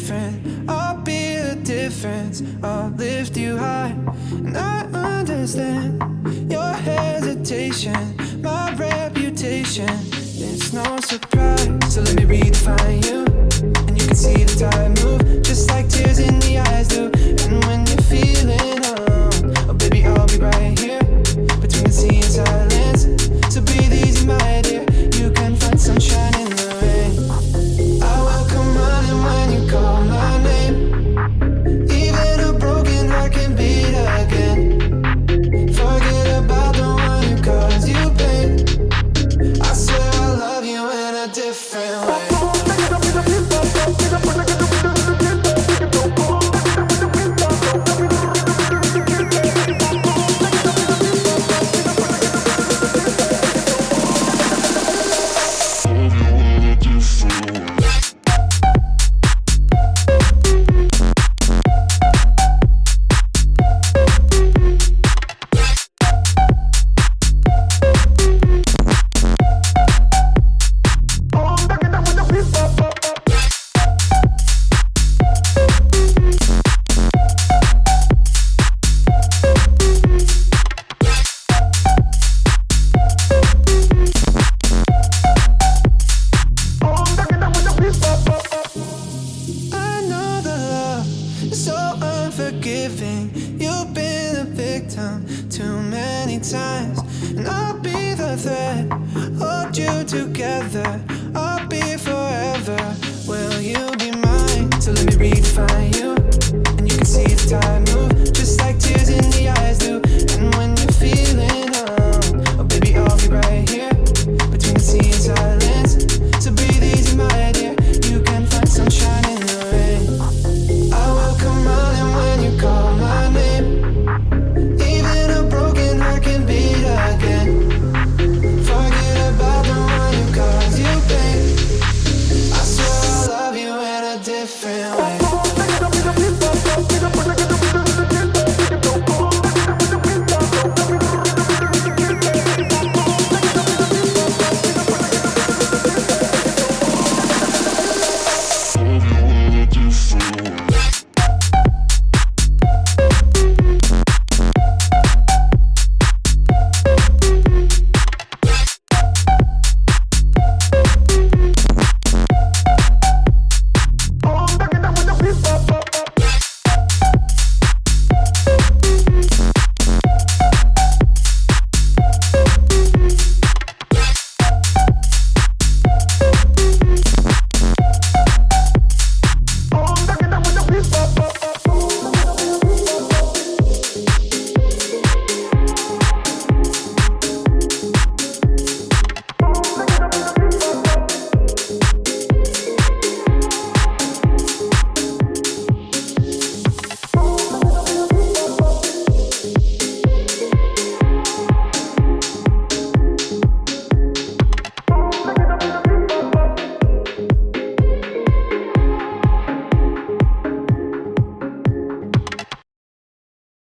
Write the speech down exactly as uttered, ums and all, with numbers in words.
different. I'll be the difference. I'll lift you high. And I understand your hesitation, my reputation. It's no surprise. So let me redefine you. And you can see the tide move, just like tears in the eyes do. And when you're feeling alone, oh baby, I'll be right here, between the sea and silence. So breathe easy, my dear. You can find sunshine in the rain. I will come running when you call my name. Even a broken heart can beat again. Forget about the one who caused you pain. I swear I love you in a different way. Forgiving, you've been a victim too many times, and I'll be the thread, hold you together.